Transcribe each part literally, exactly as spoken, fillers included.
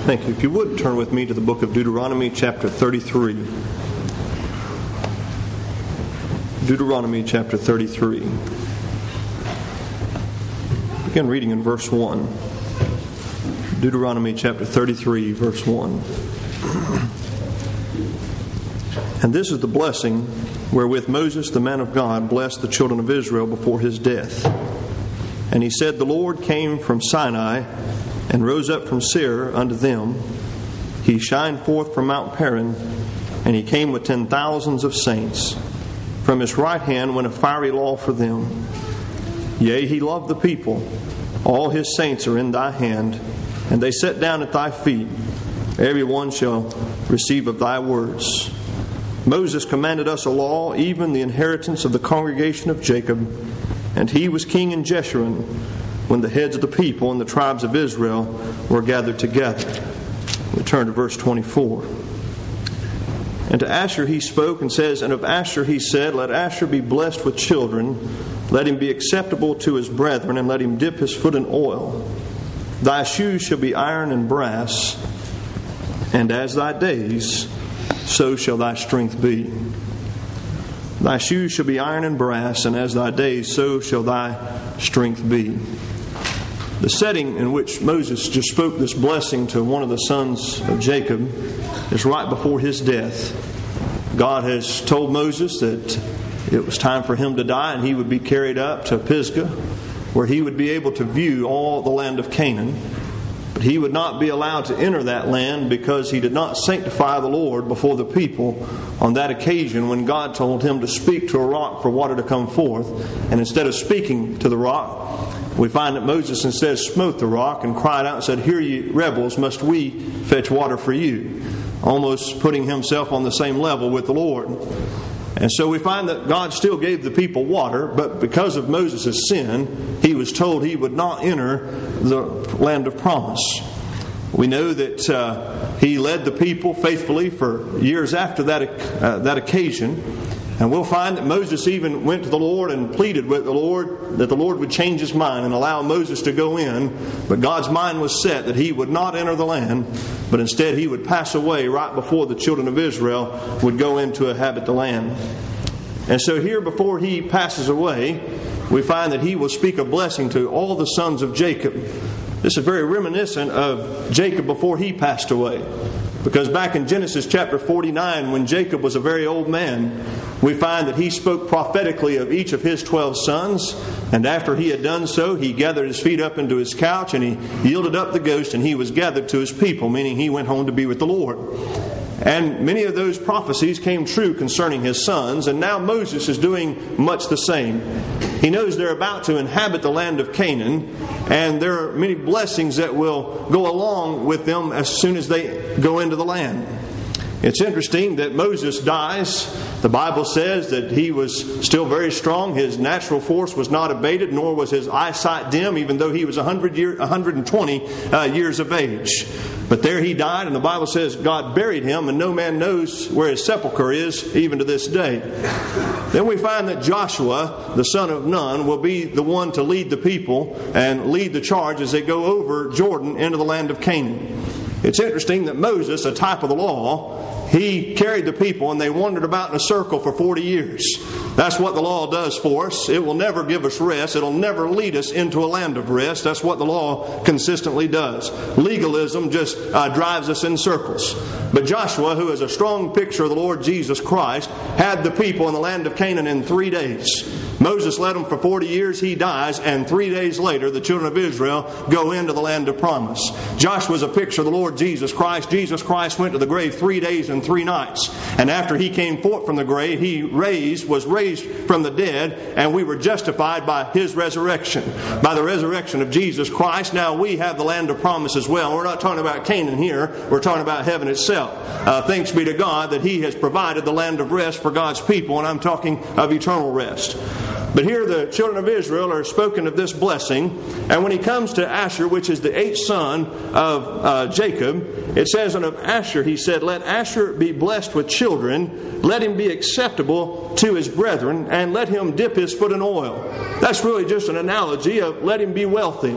Thank you. If you would, turn with me to the book of Deuteronomy, chapter thirty-three. Deuteronomy, chapter thirty-three. Begin reading in verse one. Deuteronomy, chapter thirty-three, verse one. And this is the blessing wherewith Moses, the man of God, blessed the children of Israel before his death. And he said, The Lord came from Sinai, and rose up from Seir unto them. He shined forth from Mount Paran, and he came with ten thousands of saints. From his right hand went a fiery law for them. Yea, he loved the people. All his saints are in thy hand, and they sat down at thy feet. Every one shall receive of thy words. Moses commanded us a law, even the inheritance of the congregation of Jacob. And he was king in Jeshurun, when the heads of the people and the tribes of Israel were gathered together. We turn to verse twenty-four. And to Asher he spoke and says, And of Asher he said, Let Asher be blessed with children, let him be acceptable to his brethren, and let him dip his foot in oil. Thy shoes shall be iron and brass, and as thy days, so shall thy strength be. Thy shoes shall be iron and brass, and as thy days, so shall thy strength be. The setting in which Moses just spoke this blessing to one of the sons of Jacob is right before his death. God has told Moses that it was time for him to die, and he would be carried up to Pisgah, where he would be able to view all the land of Canaan. But he would not be allowed to enter that land because he did not sanctify the Lord before the people on that occasion when God told him to speak to a rock for water to come forth. And instead of speaking to the rock, we find that Moses instead smote the rock and cried out and said, Hear ye rebels, must we fetch water for you? Almost putting himself on the same level with the Lord. And so we find that God still gave the people water, but because of Moses' sin, he was told he would not enter the land of promise. We know that uh, he led the people faithfully for years after that, uh, that occasion. And we'll find that Moses even went to the Lord and pleaded with the Lord that the Lord would change his mind and allow Moses to go in. But God's mind was set that he would not enter the land, but instead he would pass away right before the children of Israel would go in to inhabit the land. And so here before he passes away, we find that he will speak a blessing to all the sons of Jacob. This is very reminiscent of Jacob before he passed away. Because back in Genesis chapter forty-nine, when Jacob was a very old man, we find that he spoke prophetically of each of his twelve sons. And after he had done so, he gathered his feet up into his couch and he yielded up the ghost and he was gathered to his people, meaning he went home to be with the Lord. And many of those prophecies came true concerning his sons, and now Moses is doing much the same. He knows they're about to inhabit the land of Canaan, and there are many blessings that will go along with them as soon as they go into the land. It's interesting that Moses dies. The Bible says that he was still very strong. His natural force was not abated, nor was his eyesight dim, even though he was one hundred year, one hundred twenty uh, years of age. But there he died, and the Bible says God buried him, and no man knows where his sepulcher is, even to this day. Then we find that Joshua, the son of Nun, will be the one to lead the people and lead the charge as they go over Jordan into the land of Canaan. It's interesting that Moses, a type of the law, he carried the people and they wandered about in a circle for forty years. That's what the law does for us. It will never give us rest. It'll never lead us into a land of rest. That's what the law consistently does. Legalism just uh, drives us in circles. But Joshua, who is a strong picture of the Lord Jesus Christ, had the people in the land of Canaan in three days. Moses led them for forty years, he dies, and three days later the children of Israel go into the land of promise. Joshua is a picture of the Lord Jesus Christ. Jesus Christ went to the grave three days and three nights. And after he came forth from the grave, he raised, was raised from the dead, and we were justified by his resurrection. By the resurrection of Jesus Christ, now we have the land of promise as well. We're not talking about Canaan here, we're talking about heaven itself. Uh, thanks be to God that he has provided the land of rest for God's people, and I'm talking of eternal rest. But here the children of Israel are spoken of this blessing. And when he comes to Asher, which is the eighth son of uh, Jacob, it says, And of Asher he said, Let Asher be blessed with children, let him be acceptable to his brethren, and let him dip his foot in oil. That's really just an analogy of let him be wealthy.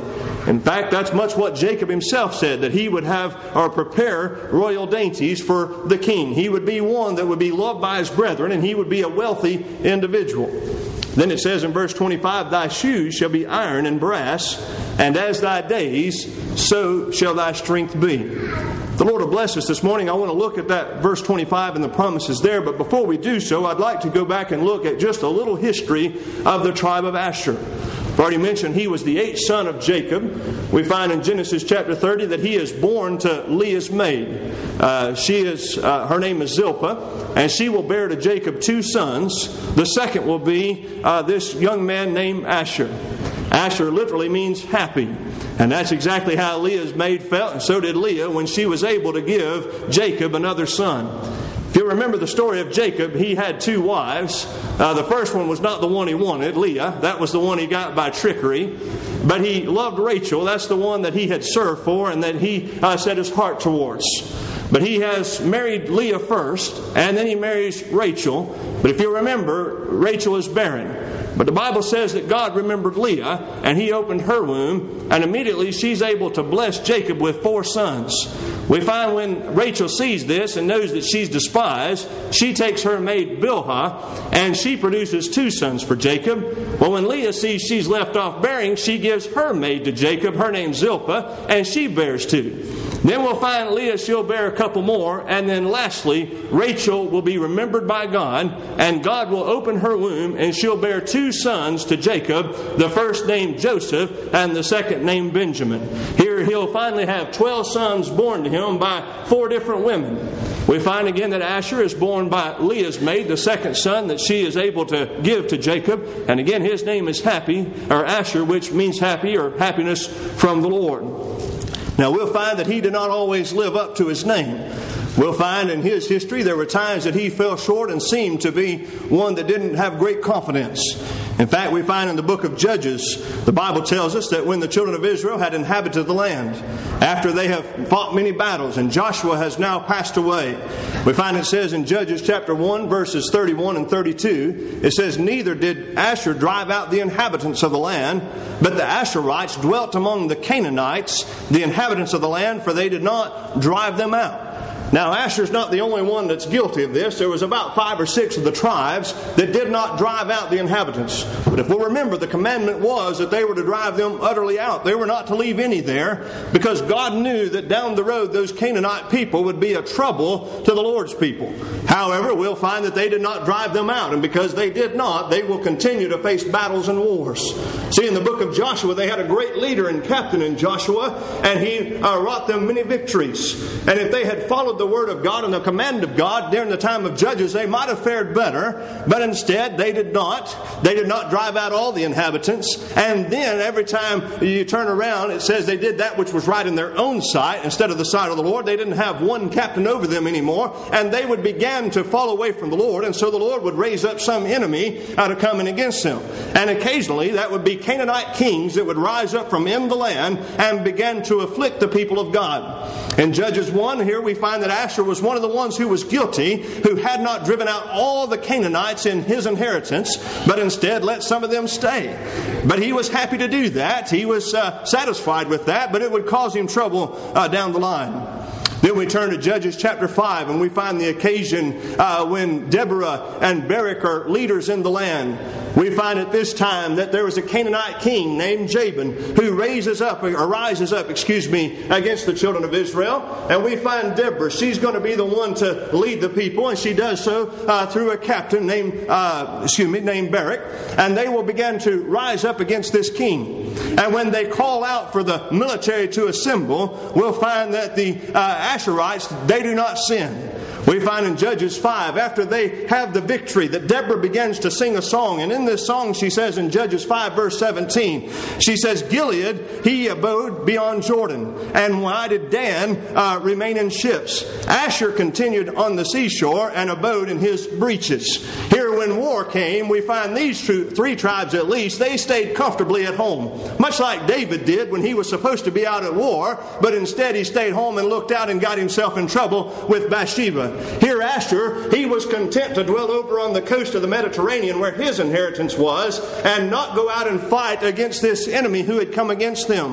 In fact, that's much what Jacob himself said, that he would have or prepare royal dainties for the king. He would be one that would be loved by his brethren, and he would be a wealthy individual. Then it says in verse twenty-five, thy shoes shall be iron and brass, and as thy days, so shall thy strength be. The Lord will bless us this morning. I want to look at that verse twenty-five and the promises there. But before we do so, I'd like to go back and look at just a little history of the tribe of Asher. I've already mentioned he was the eighth son of Jacob. We find in Genesis chapter thirty that he is born to Leah's maid. Uh, she is, uh, her name is Zilpah, and she will bear to Jacob two sons. The second will be uh, this young man named Asher. Asher literally means happy. And that's exactly how Leah's maid felt, and so did Leah when she was able to give Jacob another son. If you remember the story of Jacob, he had two wives. Uh, the first one was not the one he wanted, Leah. That was the one he got by trickery. But he loved Rachel. That's the one that he had served for and that he uh, set his heart towards. But he has married Leah first, and then he marries Rachel. But if you remember, Rachel is barren. But the Bible says that God remembered Leah, and He opened her womb, and immediately she's able to bless Jacob with four sons. We find when Rachel sees this and knows that she's despised, she takes her maid Bilhah, and she produces two sons for Jacob. Well, when Leah sees she's left off bearing, she gives her maid to Jacob, her name's Zilpah, and she bears two. Then we'll find Leah, she'll bear a couple more, and then lastly, Rachel will be remembered by God, and God will open her womb, and she'll bear two sons to Jacob, the first named Joseph, and the second named Benjamin. Here he'll finally have twelve sons born to him by four different women. We find again that Asher is born by Leah's maid, the second son that she is able to give to Jacob, and again his name is Happy, or Asher, which means happy or happiness from the Lord. Now we'll find that he did not always live up to his name. We'll find in his history there were times that he fell short and seemed to be one that didn't have great confidence. In fact, we find in the book of Judges, the Bible tells us that when the children of Israel had inhabited the land, after they have fought many battles, and Joshua has now passed away, we find it says in Judges chapter one, verses thirty-one and thirty-two, it says, neither did Asher drive out the inhabitants of the land, but the Asherites dwelt among the Canaanites, the inhabitants of the land, for they did not drive them out. Now, Asher's not the only one that's guilty of this. There was about five or six of the tribes that did not drive out the inhabitants. But if we'll remember, the commandment was that they were to drive them utterly out. They were not to leave any there, because God knew that down the road those Canaanite people would be a trouble to the Lord's people. However, we'll find that they did not drive them out. And because they did not, they will continue to face battles and wars. See, in the book of Joshua, they had a great leader and captain in Joshua, and he uh, wrought them many victories. And if they had followed the the word of God and the command of God during the time of Judges, they might have fared better, but instead they did not. They did not drive out all the inhabitants. And then every time you turn around, it says they did that which was right in their own sight instead of the sight of the Lord. They didn't have one captain over them anymore, and they would begin to fall away from the Lord, and so the Lord would raise up some enemy out of coming against them. And occasionally that would be Canaanite kings that would rise up from in the land and begin to afflict the people of God. In Judges one, here we find that Asher was one of the ones who was guilty, who had not driven out all the Canaanites in his inheritance, but instead let some of them stay. But he was happy to do that. He was uh, satisfied with that, but it would cause him trouble uh, down the line. Then we turn to Judges chapter five, and we find the occasion uh, when Deborah and Barak are leaders in the land. We find at this time that there was a Canaanite king named Jabin who raises up, or rises up, excuse me, against the children of Israel. And we find Deborah. She's going to be the one to lead the people, and she does so uh, through a captain named, uh, excuse me, named Barak. And they will begin to rise up against this king. And when they call out for the military to assemble, we'll find that the uh, Asherites, they do not sin. We find in Judges five, after they have the victory, that Deborah begins to sing a song. And in this song, she says in Judges five, verse seventeen, she says, Gilead, he abode beyond Jordan. And why did Dan uh, remain in ships? Asher continued on the seashore and abode in his breeches. Here, when war came, we find these two, three tribes at least, they stayed comfortably at home. Much like David did when he was supposed to be out at war, but instead he stayed home and looked out and got himself in trouble with Bathsheba. Here Asher, he was content to dwell over on the coast of the Mediterranean where his inheritance was, and not go out and fight against this enemy who had come against them.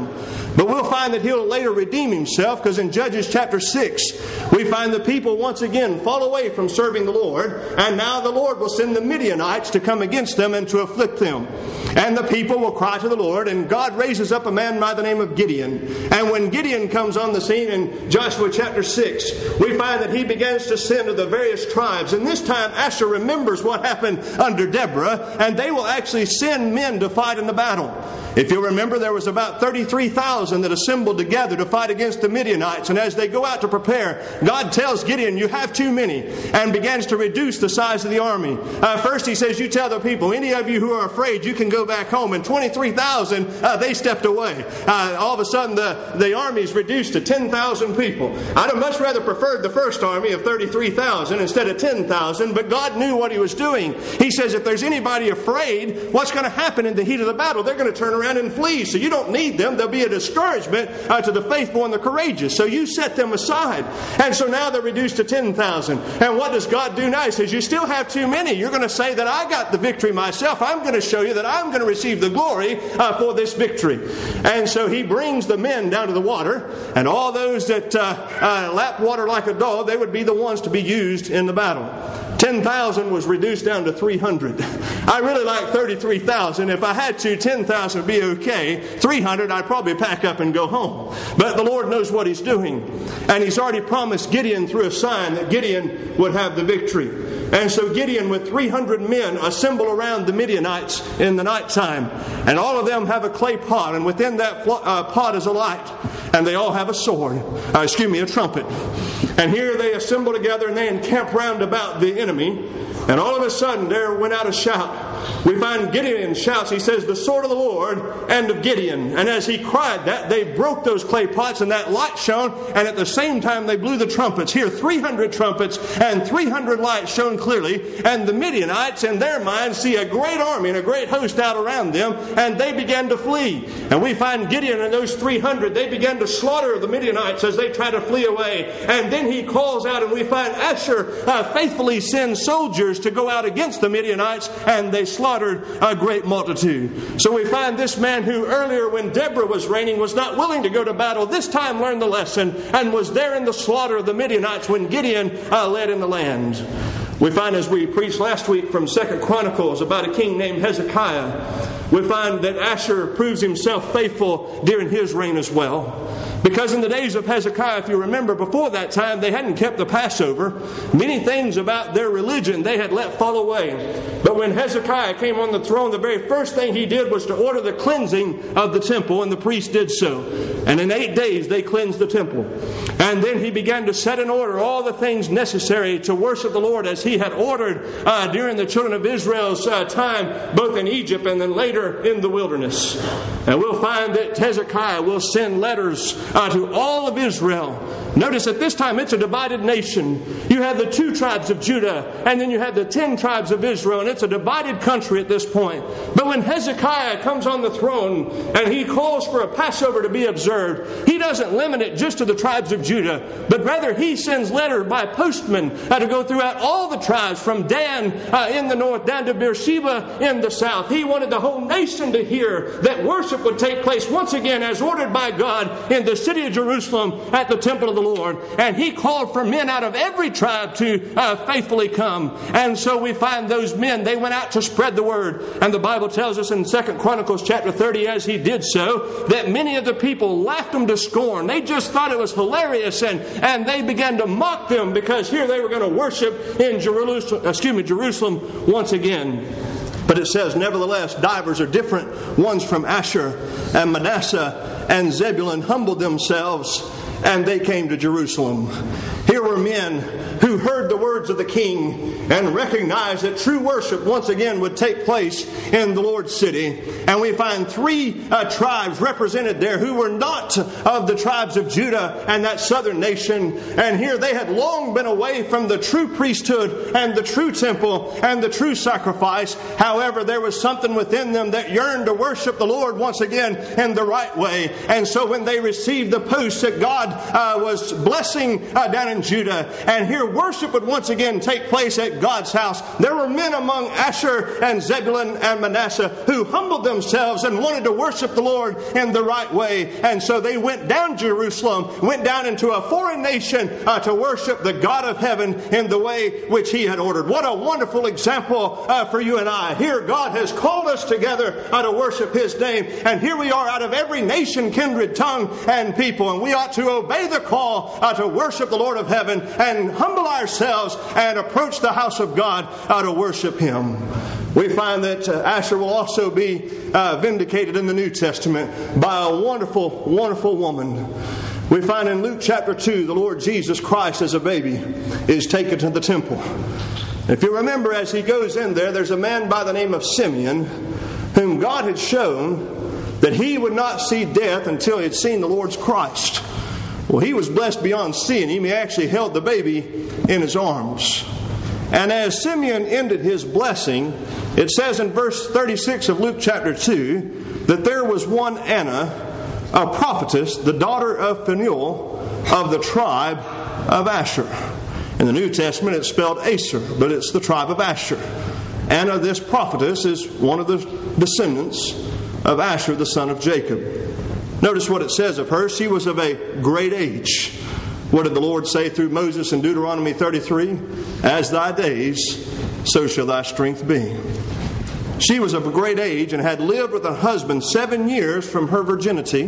But we'll find that he'll later redeem himself, because in Judges chapter six, we find the people once again fall away from serving the Lord, and now the Lord will send the Midianites to come against them and to afflict them. And the people will cry to the Lord, and God raises up a man by the name of Gideon. And when Gideon comes on the scene in Joshua chapter six, we find that he begins to send to the various tribes. And this time Asher remembers what happened under Deborah, and they will actually send men to fight in the battle. If you remember, there was about thirty-three thousand that assembled together to fight against the Midianites. And as they go out to prepare, God tells Gideon, you have too many, and begins to reduce the size of the army. Uh, first he says, you tell the people, any of you who are afraid, you can go back home. And twenty-three thousand, uh, they stepped away. Uh, all of a sudden, the, the army is reduced to ten thousand people. I'd have much rather preferred the first army of thirty-three thousand instead of ten thousand, but God knew what he was doing. He says, if there's anybody afraid, what's going to happen in the heat of the battle? They're going to turn around and flee. So you don't need them. There'll be a discouragement uh, to the faithful and the courageous. So you set them aside. And so now they're reduced to ten thousand. And what does God do now? He says, you still have too many. You're going to say that I got the victory myself. I'm going to show you that I'm going to receive the glory uh, for this victory. And so he brings the men down to the water, and all those that uh, uh, lap water like a dog, they would be the ones to be used in the battle. ten thousand was reduced down to three hundred. I really like thirty-three thousand. If I had to, ten thousand would be okay. three hundred, I'd probably pack up and go home. But the Lord knows what he's doing. And he's already promised Gideon through a sign that Gideon would have the victory. And so Gideon with three hundred men assemble around the Midianites in the nighttime. And all of them have a clay pot. And within that uh, pot is a light. And they all have a sword. Uh, excuse me, a trumpet. And here they assemble together and they encamp round about the enemy. And all of a sudden there went out a shout. We find Gideon shouts, he says, the sword of the Lord and of Gideon. And as he cried that, they broke those clay pots and that light shone. And at the same time they blew the trumpets. Here three hundred trumpets and three hundred lights shone clearly. And the Midianites in their minds see a great army and a great host out around them. And they began to flee. And we find Gideon and those three hundred, they began to slaughter the Midianites as they try to flee away. And then he calls out, and we find Asher uh, faithfully sends soldiers to go out against the Midianites, and they slaughtered a great multitude. So we find this man who earlier when Deborah was reigning was not willing to go to battle, this time learned the lesson and was there in the slaughter of the Midianites when Gideon uh, led in the land. We find, as we preached last week from Second Chronicles about a king named Hezekiah, we find that Asher proves himself faithful during his reign as well. Because in the days of Hezekiah, if you remember, before that time, they hadn't kept the Passover. Many things about their religion they had let fall away. But when Hezekiah came on the throne, the very first thing he did was to order the cleansing of the temple, and the priests did so. And in eight days, they cleansed the temple. And then he began to set in order all the things necessary to worship the Lord as he had ordered uh, during the children of Israel's uh, time, both in Egypt and then later in the wilderness. And we'll find that Hezekiah will send letters uh, to all of Israel. Notice at this time it's a divided nation. You have the two tribes of Judah, and then you have the ten tribes of Israel, and it's a divided country at this point. But when Hezekiah comes on the throne and he calls for a Passover to be observed, he doesn't limit it just to the tribes of Judah, but rather he sends letters by postmen uh, to go throughout all the tribes from Dan uh, in the north down to Beersheba in the south. He wanted the whole nation to hear that worship would take place once again as ordered by God in the city of Jerusalem at the temple of the Lord. And he called for men out of every tribe to uh, faithfully come. And so we find those men, they went out to spread the word. And the Bible tells us in Second Chronicles chapter thirty, as he did so, that many of the people laughed him to scorn. They just thought it was hilarious, and, and they began to mock them because here they were going to worship in Jerusalem, excuse me, Jerusalem once again. But it says, nevertheless, divers are different ones from Asher and Manasseh and Zebulun humbled themselves, and they came to Jerusalem. Here were men who heard the words of the king and recognized that true worship once again would take place in the Lord's city. And we find three uh, tribes represented there who were not of the tribes of Judah and that southern nation. And here they had long been away from the true priesthood and the true temple and the true sacrifice. However, there was something within them that yearned to worship the Lord once again in the right way. And so when they received the post that God uh, was blessing uh, down in and Judah. And here worship would once again take place at God's house. There were men among Asher and Zebulun and Manasseh who humbled themselves and wanted to worship the Lord in the right way. And so they went down to Jerusalem, went down into a foreign nation uh, to worship the God of heaven in the way which He had ordered. What a wonderful example uh, for you and I. Here God has called us together uh, to worship His name. And here we are out of every nation, kindred, tongue, and people. And we ought to obey the call uh, to worship the Lord of heaven and humble ourselves and approach the house of God uh, to worship Him. We find that uh, Asher will also be uh, vindicated in the New Testament by a wonderful, wonderful woman. We find in Luke chapter two, the Lord Jesus Christ as a baby is taken to the temple. If you remember, as He goes in there, there's a man by the name of Simeon whom God had shown that he would not see death until he had seen the Lord's Christ. Well, he was blessed beyond seeing Him. He actually held the baby in his arms. And as Simeon ended his blessing, it says in verse thirty-six of Luke chapter two that there was one Anna, a prophetess, the daughter of Phanuel of the tribe of Asher. In the New Testament it's spelled Aser, but it's the tribe of Asher. Anna, this prophetess, is one of the descendants of Asher, the son of Jacob. Notice what it says of her. She was of a great age. What did the Lord say through Moses in Deuteronomy thirty-three? As thy days, so shall thy strength be. She was of a great age and had lived with a husband seven years from her virginity.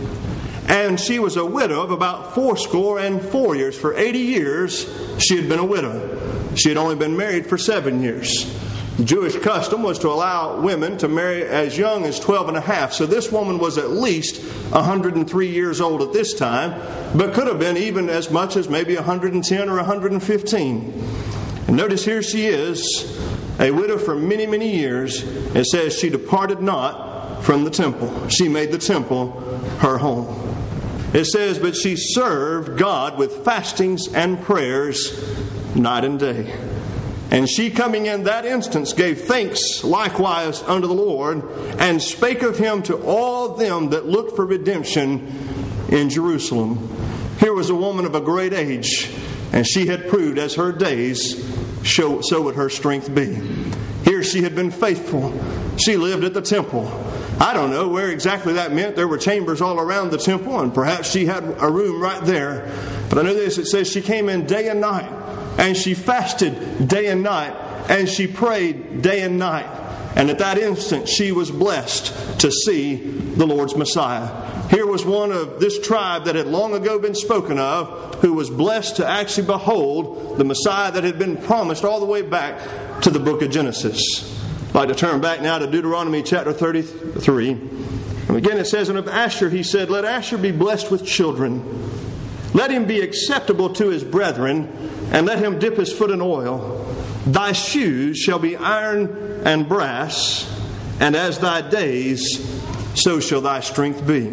And she was a widow of about fourscore and four years. For eighty years, she had been a widow. She had only been married for seven years. The Jewish custom was to allow women to marry as young as twelve and a half. So this woman was at least one hundred three years old at this time, but could have been even as much as maybe one hundred ten or one hundred fifteen. And notice here she is, a widow for many, many years. It says she departed not from the temple. She made the temple her home. It says, but she served God with fastings and prayers night and day. And she, coming in that instance, gave thanks likewise unto the Lord, and spake of Him to all them that looked for redemption in Jerusalem. Here was a woman of a great age, and she had proved as her days, so would her strength be. Here she had been faithful. She lived at the temple. I don't know where exactly that meant. There were chambers all around the temple, and perhaps she had a room right there. But I know this, it says she came in day and night, and she fasted day and night, and she prayed day and night. And at that instant, she was blessed to see the Lord's Messiah. Here was one of this tribe that had long ago been spoken of, who was blessed to actually behold the Messiah that had been promised all the way back to the book of Genesis. I'd like to turn back now to Deuteronomy chapter thirty-three. And again it says, and of Asher he said, let Asher be blessed with children. Let him be acceptable to his brethren, and let him dip his foot in oil. Thy shoes shall be iron and brass, and as thy days, so shall thy strength be.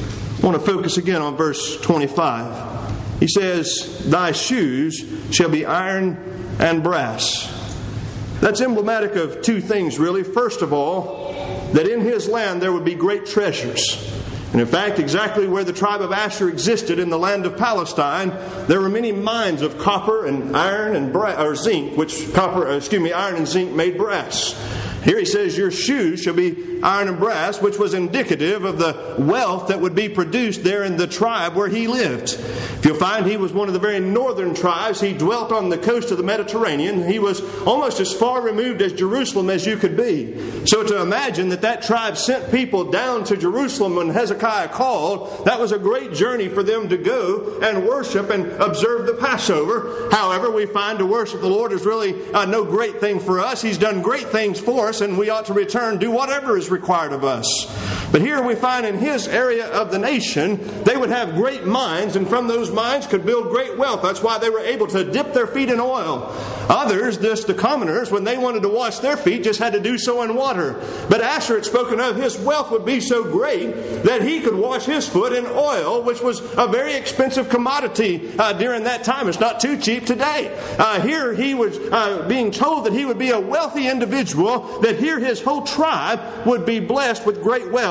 I want to focus again on verse twenty-five. He says, thy shoes shall be iron and brass. That's emblematic of two things, really. First of all, that in his land there would be great treasures. And in fact, exactly where the tribe of Asher existed in the land of Palestine, there were many mines of copper and iron and bra- or zinc, which copper, excuse me, iron and zinc made brass. Here he says, your shoes shall be iron and brass, which was indicative of the wealth that would be produced there in the tribe where he lived. If you'll find, he was one of the very northern tribes. He dwelt on the coast of the Mediterranean. He was almost as far removed as Jerusalem as you could be. So to imagine that that tribe sent people down to Jerusalem when Hezekiah called, that was a great journey for them to go and worship and observe the Passover. However, we find to worship the Lord is really uh, no great thing for us. He's done great things for us, and we ought to return, do whatever is required of us. But here we find in his area of the nation, they would have great mines, and from those mines could build great wealth. That's why they were able to dip their feet in oil. Others, just the commoners, when they wanted to wash their feet, just had to do so in water. But Asher had spoken of his wealth would be so great that he could wash his foot in oil, which was a very expensive commodity uh, during that time. It's not too cheap today. Uh, here he was uh, being told that he would be a wealthy individual, that here his whole tribe would be blessed with great wealth.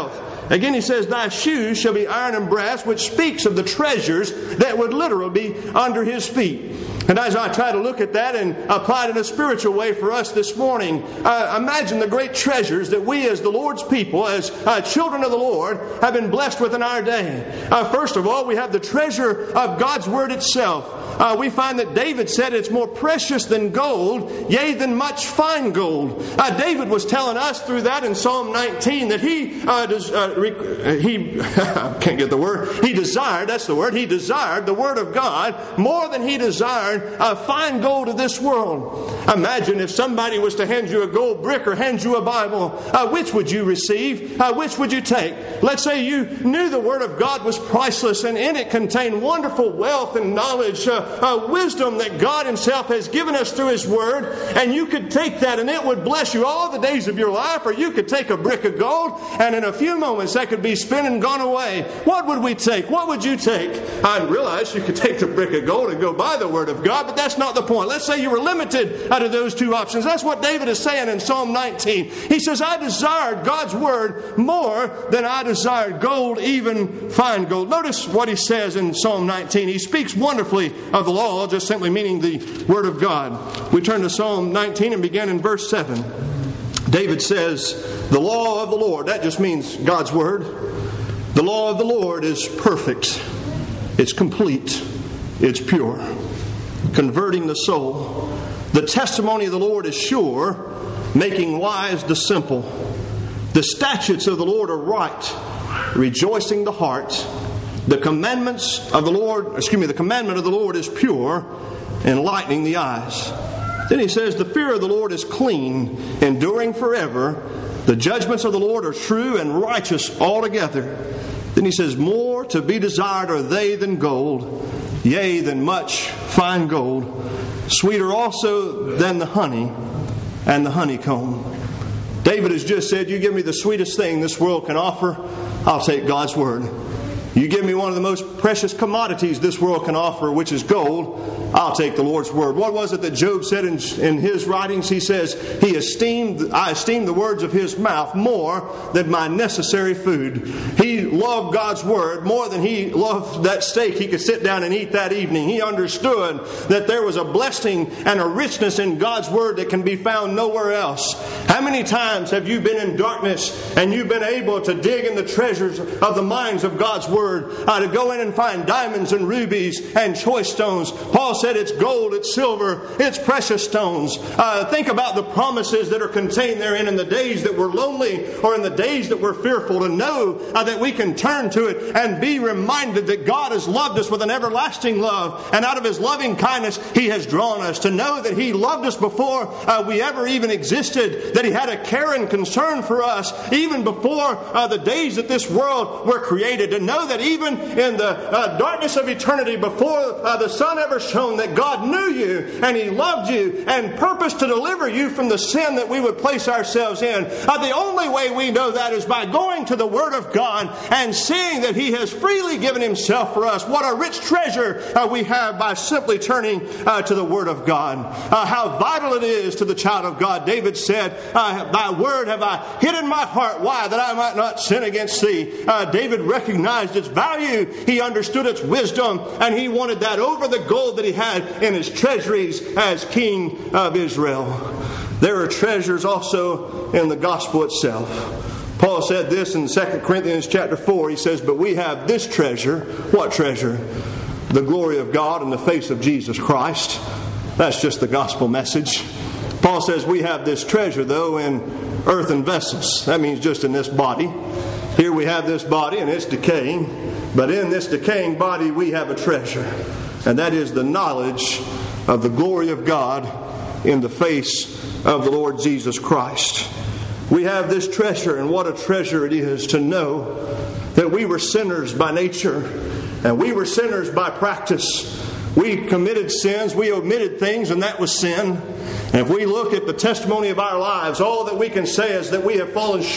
Again, he says, thy shoes shall be iron and brass, which speaks of the treasures that would literally be under his feet. And as I try to look at that and apply it in a spiritual way for us this morning, uh, imagine the great treasures that we as the Lord's people, as uh, children of the Lord, have been blessed with in our day. Uh, first of all, we have the treasure of God's Word itself. Uh, we find that David said it's more precious than gold, yea, than much fine gold. Uh, David was telling us through that in Psalm nineteen that he, uh, does, uh, rec- he I can't get the word, he desired, that's the word, he desired the Word of God more than he desired uh, fine gold of this world. Imagine if somebody was to hand you a gold brick or hand you a Bible, uh, which would you receive? Uh, which would you take? Let's say you knew the Word of God was priceless and in it contained wonderful wealth and knowledge, uh, uh, wisdom that God Himself has given us through His Word, and you could take that and it would bless you all the days of your life, or you could take a brick of gold and in a few moments that could be spent and gone away. What would we take? What would you take? I realize you could take the brick of gold and go buy the Word of God, but that's not the point. Let's say you were limited out of those two options. That's what David is saying in Psalm nineteen. He says, I desired God's Word more than I desired gold, even fine gold. Notice what he says in Psalm nineteen. He speaks wonderfully of the law, just simply meaning the Word of God. We turn to Psalm nineteen and begin in verse seven. David says, the law of the Lord, that just means God's Word. The law of the Lord is perfect. It's complete. It's pure, converting the soul. The testimony of the Lord is sure, making wise the simple. The statutes of the Lord are right, rejoicing the heart. The commandments of the Lord, excuse me, the commandment of the Lord is pure, enlightening the eyes. Then he says, the fear of the Lord is clean, enduring forever. The judgments of the Lord are true and righteous altogether. Then he says, more to be desired are they than gold, yea, than much fine gold, sweeter also than the honey and the honeycomb. David has just said, you give me the sweetest thing this world can offer, I'll take God's Word. You give me one of the most precious commodities this world can offer, which is gold, I'll take the Lord's Word. What was it that Job said in, in his writings? He says, He esteemed, I esteem the words of His mouth more than my necessary food. He loved God's Word more than he loved that steak he could sit down and eat that evening. He understood that there was a blessing and a richness in God's Word that can be found nowhere else. How many times have you been in darkness and you've been able to dig in the treasures of the mines of God's Word? Uh, to go in and find diamonds and rubies and choice stones. Paul said it's gold, it's silver, it's precious stones. Uh, think about the promises that are contained therein in the days that we're lonely or in the days that we're fearful, to know uh, that we can turn to it and be reminded that God has loved us with an everlasting love, and out of His loving kindness He has drawn us. To know that He loved us before uh, we ever even existed, that He had a care and concern for us even before uh, the days that this world were created. To know that even in the uh, darkness of eternity, before uh, the sun ever shone, that God knew you and He loved you and purposed to deliver you from the sin that we would place ourselves in. Uh, the only way we know that is by going to the Word of God and seeing that He has freely given Himself for us. What a rich treasure uh, we have by simply turning uh, to the Word of God. Uh, how vital it is to the child of God. David said, uh, Thy Word have I hid in my heart. Why? That I might not sin against Thee. Uh, David recognized its value. He understood its wisdom, and he wanted that over the gold that he had in his treasuries as king of Israel. There are treasures also in the gospel itself. Paul said this in Second Corinthians chapter four. He says, but we have this treasure. What treasure? The glory of God in the face of Jesus Christ. That's just the gospel message. Paul says we have this treasure, though, in earthen vessels. That means just in this body. Here we have this body and it's decaying. But in this decaying body we have a treasure. And that is the knowledge of the glory of God in the face of the Lord Jesus Christ. We have this treasure, and what a treasure it is to know that we were sinners by nature and we were sinners by practice. We committed sins, we omitted things, and that was sin. And if we look at the testimony of our lives, all that we can say is that we have fallen short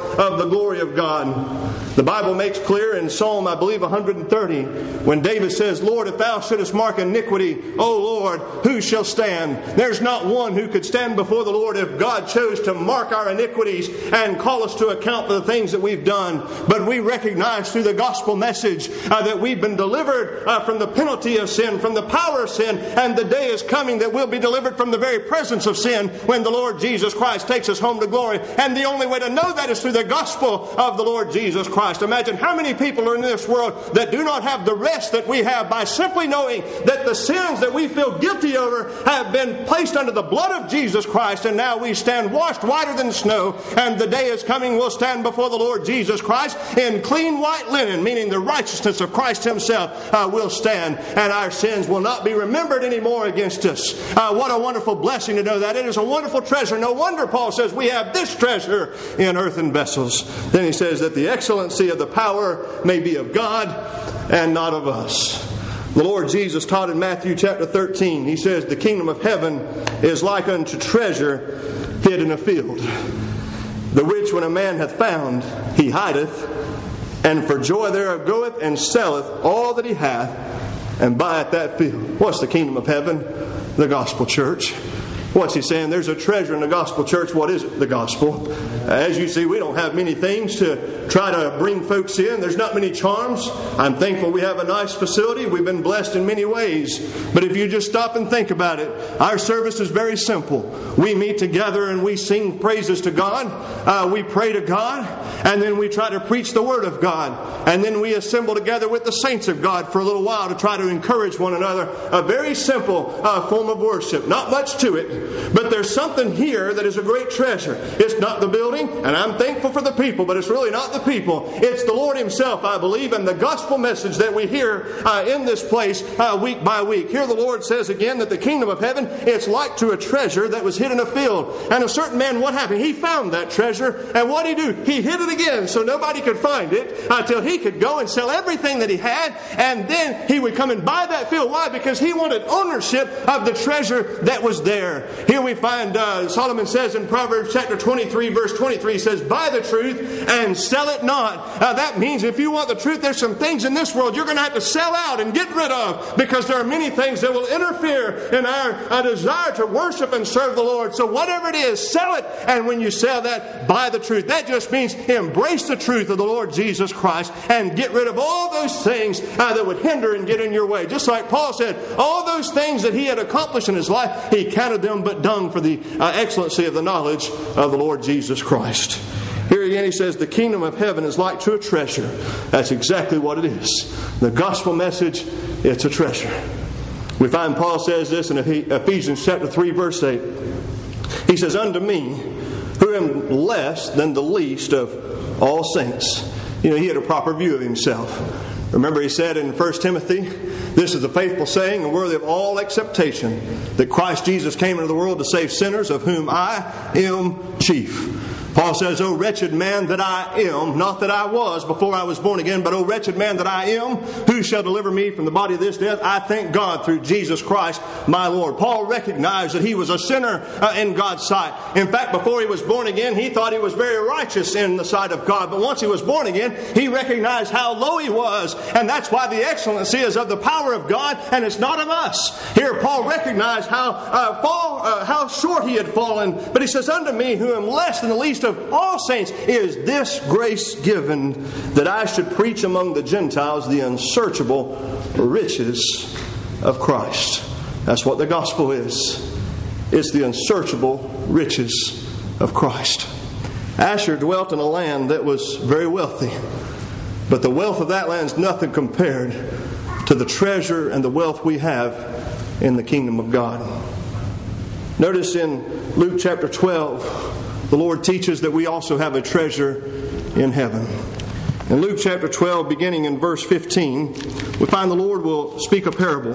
of the glory of God. The Bible makes clear in Psalm, I believe, one hundred thirty, when David says, Lord, if thou shouldest mark iniquity, O Lord, who shall stand? There's not one who could stand before the Lord if God chose to mark our iniquities and call us to account for the things that we've done. But we recognize through the gospel message uh, that we've been delivered uh, from the penalty of sin, from the power of sin, and the day is coming that we'll be delivered from the very presence of sin when the Lord Jesus Christ takes us home to glory. And the only way to know that is through the gospel of the Lord Jesus Christ. Imagine how many people are in this world that do not have the rest that we have by simply knowing that the sins that we feel guilty over have been placed under the blood of Jesus Christ, and now we stand washed whiter than snow, and the day is coming we'll stand before the Lord Jesus Christ in clean white linen, meaning the righteousness of Christ Himself uh, will stand, and our sins will not be remembered anymore against us. Uh, what a wonderful blessing to know that. It is a wonderful treasure. No wonder Paul says we have this treasure in earthen vessels. Then he says that the excellency of the power may be of God and not of us. The Lord Jesus taught in Matthew chapter thirteen, He says, the kingdom of heaven is like unto treasure hid in a field, the which when a man hath found, he hideth, and for joy thereof goeth and selleth all that he hath, and buyeth that field. What's the kingdom of heaven? The gospel, church. What's he saying? There's a treasure in the gospel, church. What is it? The gospel. As you see, we don't have many things to try to bring folks in. There's not many charms. I'm thankful we have a nice facility. We've been blessed in many ways. But if you just stop and think about it, our service is very simple. We meet together and we sing praises to God. Uh, we pray to God. And then we try to preach the Word of God. And then we assemble together with the saints of God for a little while to try to encourage one another. A very simple uh, form of worship. Not much to it. But there's something here that is a great treasure. It's not the building, and I'm thankful for the people, but it's really not the people. It's the Lord Himself, I believe, and the gospel message that we hear uh, in this place uh, week by week. Here the Lord says again that the kingdom of heaven, it's like to a treasure that was hid in a field. And a certain man, what happened? He found that treasure, and what did he do? He hid it again so nobody could find it until he could go and sell everything that he had, and then he would come and buy that field. Why? Because he wanted ownership of the treasure that was there. Here we find uh, Solomon says in Proverbs chapter twenty-three, verse twenty-three, he says, buy the truth and sell it not. Uh, that means if you want the truth, there's some things in this world you're going to have to sell out and get rid of, because there are many things that will interfere in our uh, desire to worship and serve the Lord. So whatever it is, sell it, and when you sell that, buy the truth. That just means embrace the truth of the Lord Jesus Christ and get rid of all those things uh, that would hinder and get in your way. Just like Paul said, all those things that he had accomplished in his life, he counted them but dung for the uh, excellency of the knowledge of the Lord Jesus Christ. Here again he says the kingdom of heaven is like to a treasure. That's exactly what it is. The gospel message, it's a treasure. We find Paul says this in Ephesians chapter three, verse eight. He says, unto me, who am less than the least of all saints. You know, he had a proper view of himself. Remember he said in First Timothy, this is a faithful saying and worthy of all acceptation, that Christ Jesus came into the world to save sinners, of whom I am chief. Paul says, O wretched man that I am, not that I was before I was born again, but O wretched man that I am, who shall deliver me from the body of this death? I thank God through Jesus Christ my Lord. Paul recognized that he was a sinner uh, in God's sight. In fact, before he was born again, he thought he was very righteous in the sight of God. But once he was born again, he recognized how low he was. And that's why the excellency is of the power of God, and it's not of us. Here Paul recognized how, uh, fall, uh, how short he had fallen. But he says, unto me, who am less than the least of all saints, is this grace given, that I should preach among the Gentiles the unsearchable riches of Christ. That's what the gospel is. It's the unsearchable riches of Christ. Asher dwelt in a land that was very wealthy, but the wealth of that land is nothing compared to the treasure and the wealth we have in the kingdom of God. Notice in Luke chapter twelve, the Lord teaches that we also have a treasure in heaven. In Luke chapter twelve, beginning in verse fifteen, we find the Lord will speak a parable.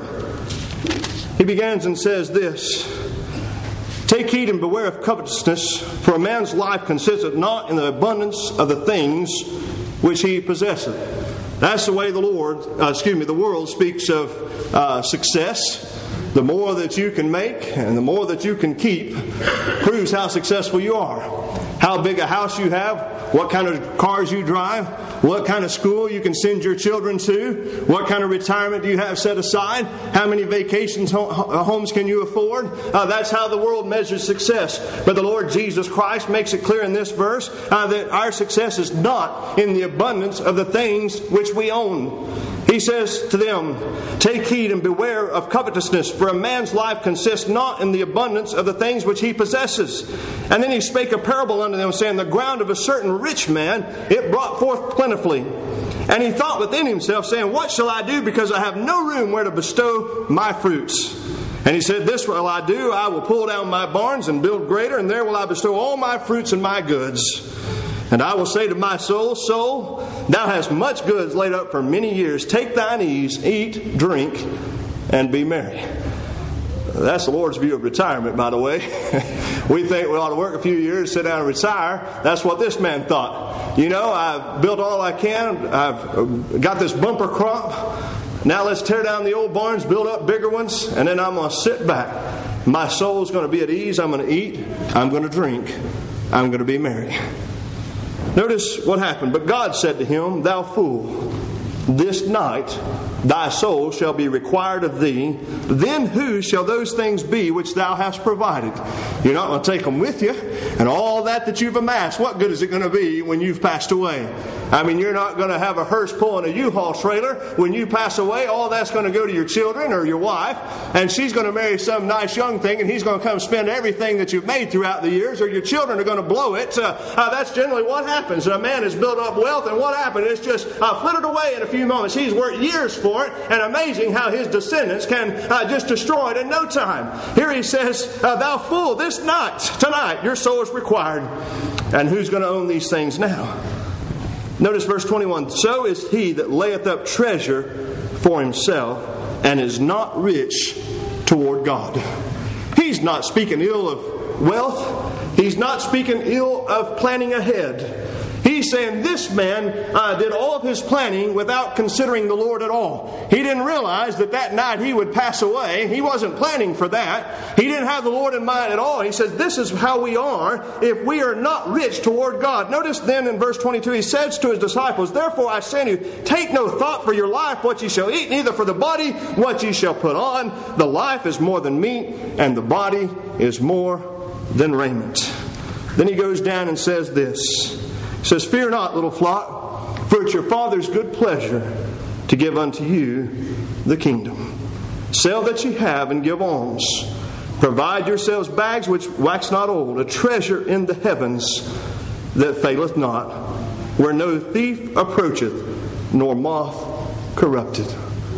He begins and says this, take heed and beware of covetousness, for a man's life consisteth not in the abundance of the things which he possesseth. That's the way the Lord, uh, excuse me, the world speaks of uh, success. The more that you can make and the more that you can keep proves how successful you are. How big a house you have, what kind of cars you drive, what kind of school you can send your children to, what kind of retirement do you have set aside, how many vacations homes can you afford. Uh, that's how the world measures success. But the Lord Jesus Christ makes it clear in this verse uh, that our success is not in the abundance of the things which we own. He says to them, "Take heed and beware of covetousness, for a man's life consists not in the abundance of the things which he possesses." And then he spake a parable unto them, saying, "The ground of a certain rich man, it brought forth plentifully. And he thought within himself, saying, What shall I do, because I have no room where to bestow my fruits? And he said, This will I do, I will pull down my barns and build greater, and there will I bestow all my fruits and my goods. And I will say to my soul, Soul, thou hast much goods laid up for many years. Take thine ease, eat, drink, and be merry." That's the Lord's view of retirement, by the way. We think we ought to work a few years, sit down and retire. That's what this man thought. You know, I've built all I can. I've got this bumper crop. Now let's tear down the old barns, build up bigger ones, and then I'm going to sit back. My soul's going to be at ease. I'm going to eat. I'm going to drink. I'm going to be merry. Notice what happened. But God said to him, "Thou fool, this night thy soul shall be required of thee. Then who shall those things be which thou hast provided?" You're not going to take them with you. And all that that you've amassed, what good is it going to be when you've passed away? I mean, you're not going to have a hearse pulling a U-Haul trailer. When you pass away, all that's going to go to your children or your wife. And she's going to marry some nice young thing, and he's going to come spend everything that you've made throughout the years, or your children are going to blow it. Uh, uh, that's generally what happens. A man has built up wealth, and what happened? It's just uh, flittered away in a few moments. He's worked years for it, and amazing how his descendants can uh, just destroy it in no time. Here he says, uh, "Thou fool, this night, tonight, your soul is required." And who's going to own these things now? Notice verse twenty-one. "So is he that layeth up treasure for himself, and is not rich toward God." He's not speaking ill of wealth. He's not speaking ill of planning ahead. He's saying this man uh, did all of his planning without considering the Lord at all. He didn't realize that that night he would pass away. He wasn't planning for that. He didn't have the Lord in mind at all. He says this is how we are if we are not rich toward God. Notice then in verse twenty-two, he says to his disciples, "Therefore I say to you, take no thought for your life, what ye shall eat, neither for the body, what ye shall put on. The life is more than meat, and the body is more than raiment." Then he goes down and says this. He says, "Fear not, little flock, for it's your Father's good pleasure to give unto you the kingdom. Sell that ye have and give alms. Provide yourselves bags which wax not old, a treasure in the heavens that faileth not, where no thief approacheth, nor moth corrupteth."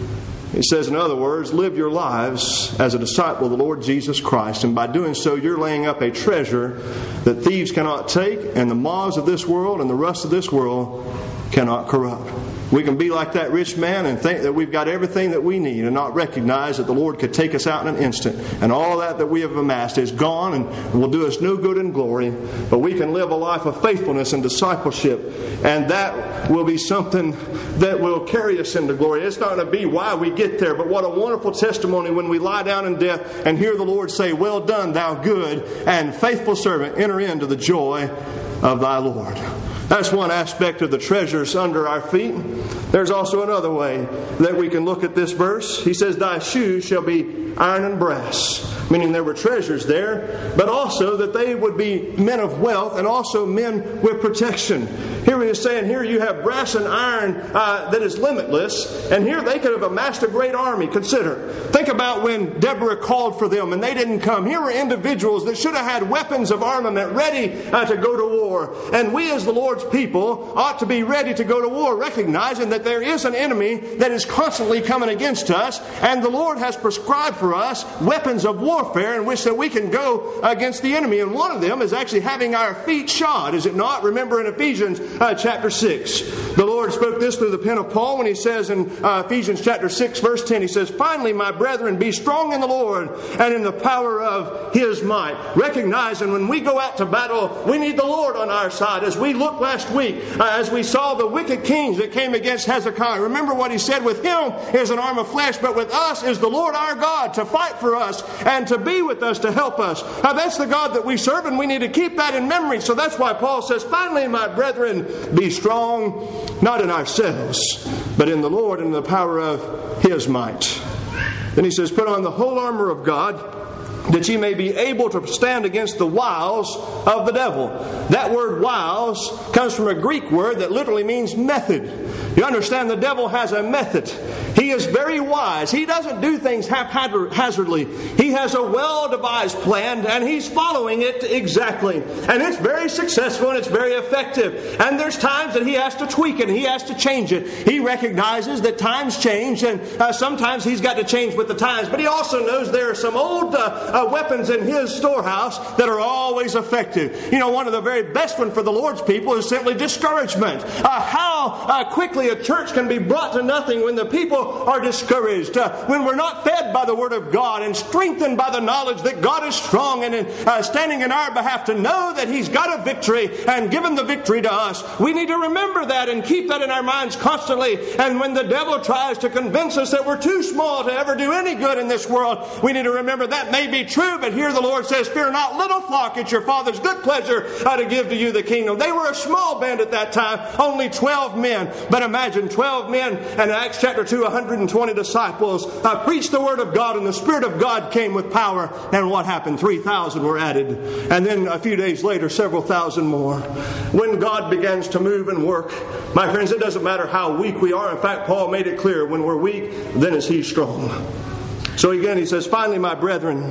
He says, in other words, live your lives as a disciple of the Lord Jesus Christ. And by doing so, you're laying up a treasure that thieves cannot take, and the moths of this world and the rust of this world cannot corrupt. We can be like that rich man and think that we've got everything that we need and not recognize that the Lord could take us out in an instant. And all that that we have amassed is gone and will do us no good in glory. But we can live a life of faithfulness and discipleship. And that will be something that will carry us into glory. It's not going to be why we get there, but what a wonderful testimony when we lie down in death and hear the Lord say, "Well done, thou good and faithful servant. Enter into the joy of thy Lord." That's one aspect of the treasures under our feet. There's also another way that we can look at this verse. He says, "Thy shoes shall be iron and brass," meaning there were treasures there, but also that they would be men of wealth and also men with protection. Here he is saying, here you have brass and iron uh, that is limitless, and here they could have amassed a great army. Consider. Think about when Deborah called for them and they didn't come. Here were individuals that should have had weapons of armament ready uh, to go to war. And we as the Lord's people ought to be ready to go to war, recognizing that there is an enemy that is constantly coming against us, and the Lord has prescribed for us weapons of warfare in which that we can go against the enemy. And one of them is actually having our feet shod, is it not? Remember in Ephesians uh, chapter six, the Lord spoke this through the pen of Paul when he says in uh, Ephesians chapter six verse ten, he says, "Finally, my brethren, be strong in the Lord and in the power of His might." Recognizing when we go out to battle, we need the Lord on our side as we look last week uh, as we saw the wicked kings that came against Hezekiah. Remember what he said, with him is an arm of flesh, but with us is the Lord our God to fight for us and to be with us, to help us. Uh, that's the God that we serve, and we need to keep that in memory. So that's why Paul says, finally, my brethren, be strong, not in ourselves, but in the Lord and in the power of His might. Then he says, put on the whole armor of God, that ye may be able to stand against the wiles of the devil. That word wiles comes from a Greek word that literally means method. You understand, the devil has a method. He is very wise. He doesn't do things haphazardly. He has a well-devised plan, and he's following it exactly. And it's very successful, and it's very effective. And there's times that he has to tweak it, and he has to change it. He recognizes that times change, and uh, sometimes he's got to change with the times. But he also knows there are some old uh, uh, weapons in his storehouse that are always effective. You know, one of the very best ones for the Lord's people is simply discouragement. Uh, how uh, quickly a church can be brought to nothing when the people are discouraged, uh, when we're not fed by the Word of God and strengthened by the knowledge that God is strong and uh, standing in our behalf to know that He's got a victory and given the victory to us. We need to remember that and keep that in our minds constantly. And when the devil tries to convince us that we're too small to ever do any good in this world, we need to remember that may be true, but here the Lord says, fear not, little flock, it's your Father's good pleasure uh, to give to you the kingdom. They were a small band at that time, only twelve men. But imagine twelve men, and in Acts chapter two, one hundred twenty disciples uh, preached the Word of God, and the Spirit of God came with power. And what happened? three thousand were added. And then a few days later, several thousand more. When God begins to move and work, my friends, it doesn't matter how weak we are. In fact, Paul made it clear, when we're weak, then is He strong. So again, he says, finally, my brethren,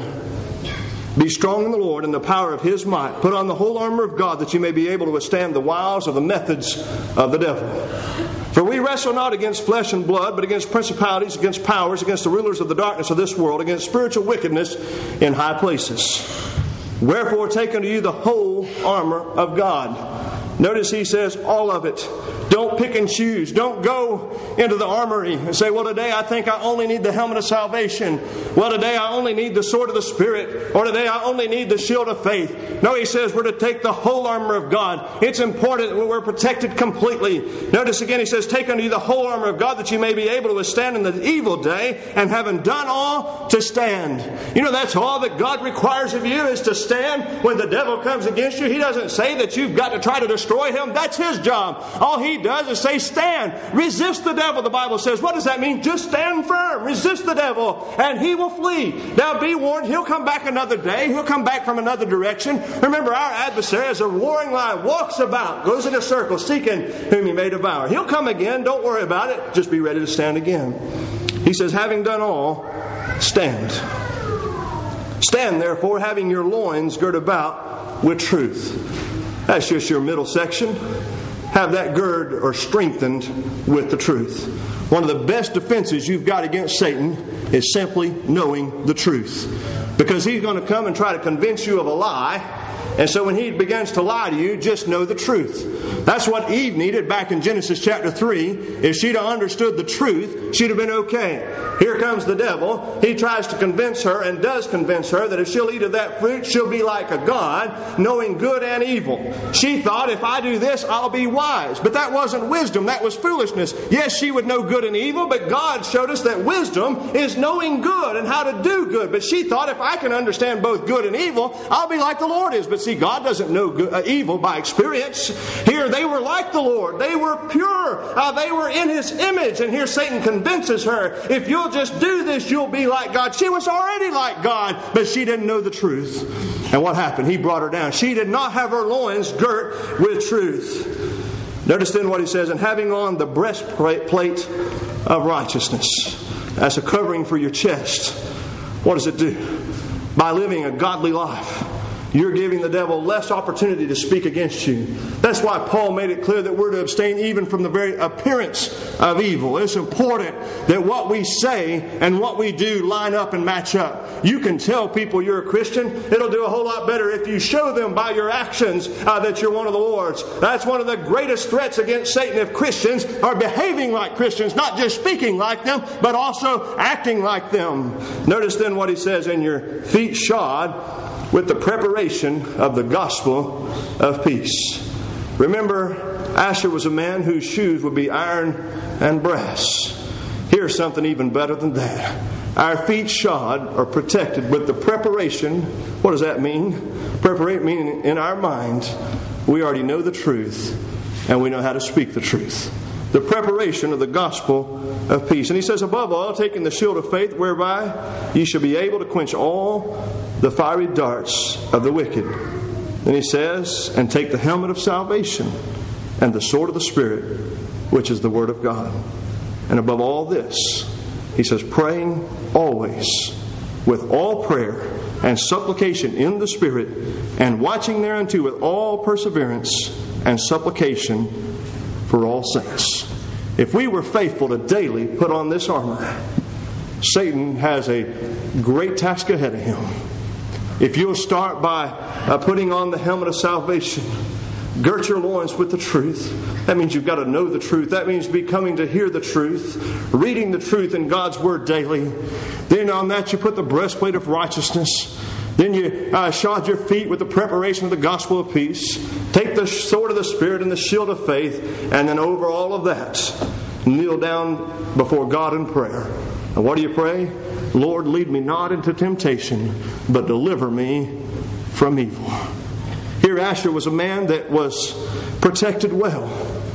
be strong in the Lord and the power of His might. Put on the whole armor of God, that you may be able to withstand the wiles of the methods of the devil. For we wrestle not against flesh and blood, but against principalities, against powers, against the rulers of the darkness of this world, against spiritual wickedness in high places. Wherefore take unto you the whole armor of God. Notice he says all of it. Don't pick and choose. Don't go into the armory and say, well, today I think I only need the helmet of salvation. Well, today I only need the sword of the Spirit. Or today I only need the shield of faith. No, he says we're to take the whole armor of God. It's important that we're protected completely. Notice again, he says, take unto you the whole armor of God, that you may be able to withstand in the evil day, and having done all, to stand. You know, that's all that God requires of you, is to stand when the devil comes against you. He doesn't say that you've got to try to destroy him. That's his job. All he does is say, stand. Resist the devil, the Bible says. What does that mean? Just stand firm. Resist the devil, and he will flee. Now be warned, he'll come back another day. He'll come back from another direction. Remember, our adversary, as a roaring lion, walks about, goes in a circle, seeking whom he may devour. He'll come again. Don't worry about it. Just be ready to stand again. He says, having done all, stand. Stand, therefore, having your loins girt about with truth. That's just your middle section. Have that gird or strengthened with the truth. One of the best defenses you've got against Satan is simply knowing the truth. Because he's going to come and try to convince you of a lie. And so when he begins to lie to you, just know the truth. That's what Eve needed back in Genesis chapter three. If she'd have understood the truth, she'd have been okay. Here comes the devil. He tries to convince her, and does convince her, that if she'll eat of that fruit, she'll be like a god, knowing good and evil. She thought, if I do this, I'll be wise. But that wasn't wisdom. That was foolishness. Yes, she would know good and evil, but God showed us that wisdom is knowing good and how to do good. But she thought, if I can understand both good and evil, I'll be like the Lord is. But see, God doesn't know good, uh, evil by experience. Here, they were like the Lord. They were pure. Uh, they were in His image. And here Satan convinces her, if you'll just do this, you'll be like God. She was already like God, but she didn't know the truth. And what happened? He brought her down. She did not have her loins girt with truth. Notice then what he says, and having on the breastplate of righteousness. That's a covering for your chest. What does it do? By living a godly life, you're giving the devil less opportunity to speak against you. That's why Paul made it clear that we're to abstain even from the very appearance of evil. It's important that what we say and what we do line up and match up. You can tell people you're a Christian. It'll do a whole lot better if you show them by your actions uh, that you're one of the Lord's. That's one of the greatest threats against Satan, if Christians are behaving like Christians, not just speaking like them, but also acting like them. Notice then what he says, in your feet shod with the preparation of the gospel of peace. Remember, Asher was a man whose shoes would be iron and brass. Here's something even better than that. Our feet shod or protected with the preparation. What does that mean? Preparation meaning in our minds, we already know the truth and we know how to speak the truth. The preparation of the gospel of peace. And he says, above all, taking the shield of faith, whereby ye shall be able to quench all the fiery darts of the wicked. Then he says, and take the helmet of salvation and the sword of the Spirit, which is the Word of God. And above all this, he says, praying always with all prayer and supplication in the Spirit, and watching thereunto with all perseverance and supplication for all saints. If we were faithful to daily put on this armor, Satan has a great task ahead of him. If you'll start by uh, putting on the helmet of salvation, girt your loins with the truth. That means you've got to know the truth. That means becoming to hear the truth, reading the truth in God's Word daily. Then on that you put the breastplate of righteousness. Then you uh, shod your feet with the preparation of the gospel of peace. Take the sword of the Spirit and the shield of faith. And then over all of that, kneel down before God in prayer. And what do you pray? Lord, lead me not into temptation, but deliver me from evil. Here Asher was a man that was protected well.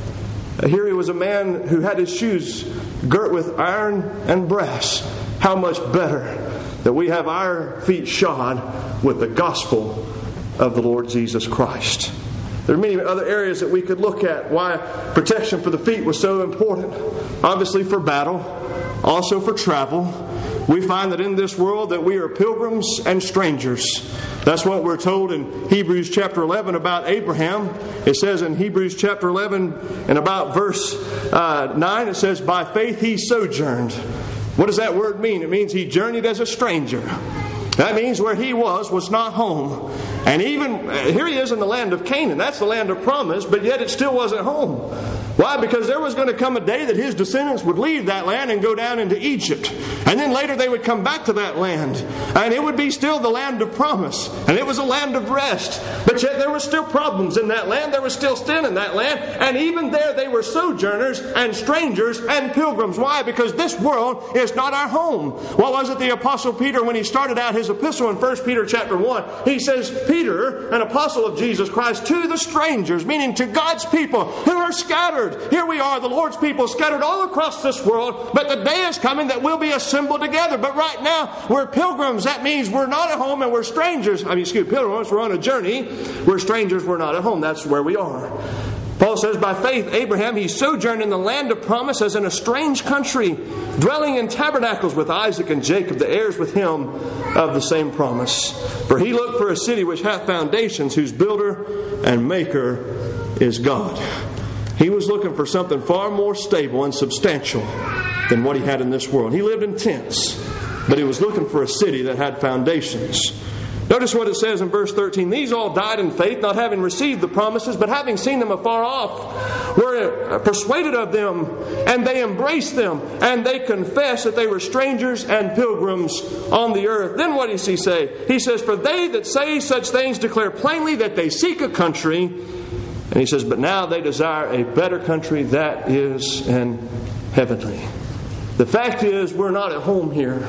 Here he was a man who had his shoes girt with iron and brass. How much better that we have our feet shod with the gospel of the Lord Jesus Christ. There are many other areas that we could look at why protection for the feet was so important. Obviously for battle, also for travel. We find that in this world that we are pilgrims and strangers. That's what we're told in Hebrews chapter eleven about Abraham. It says in Hebrews chapter eleven and about verse uh, nine, it says, by faith he sojourned. What does that word mean? It means he journeyed as a stranger. That means where he was was not home. And even here he is in the land of Canaan. That's the land of promise, but yet it still wasn't home. Why? Because there was going to come a day that his descendants would leave that land and go down into Egypt. And then later they would come back to that land. And it would be still the land of promise. And it was a land of rest. But yet there were still problems in that land. There was still sin in that land. And even there they were sojourners and strangers and pilgrims. Why? Because this world is not our home. What was it the Apostle Peter, when he started out his epistle in First Peter chapter one, he says, Peter, an apostle of Jesus Christ, to the strangers, meaning to God's people who are scattered. Here we are, the Lord's people, scattered all across this world, but the day is coming that we'll be assembled together. But right now, we're pilgrims. That means we're not at home and we're strangers. I mean, excuse me, pilgrims, we're on a journey. We're strangers, we're not at home. That's where we are. Paul says, by faith, Abraham, he sojourned in the land of promise as in a strange country, dwelling in tabernacles with Isaac and Jacob, the heirs with him of the same promise. For he looked for a city which hath foundations, whose builder and maker is God. He was looking for something far more stable and substantial than what he had in this world. He lived in tents, but he was looking for a city that had foundations. Notice what it says in verse thirteen. These all died in faith, not having received the promises, but having seen them afar off, were persuaded of them, and they embraced them, and they confessed that they were strangers and pilgrims on the earth. Then what does he say? He says, for they that say such things declare plainly that they seek a country. And he says, but now they desire a better country, that is an heavenly. The fact is, we're not at home here.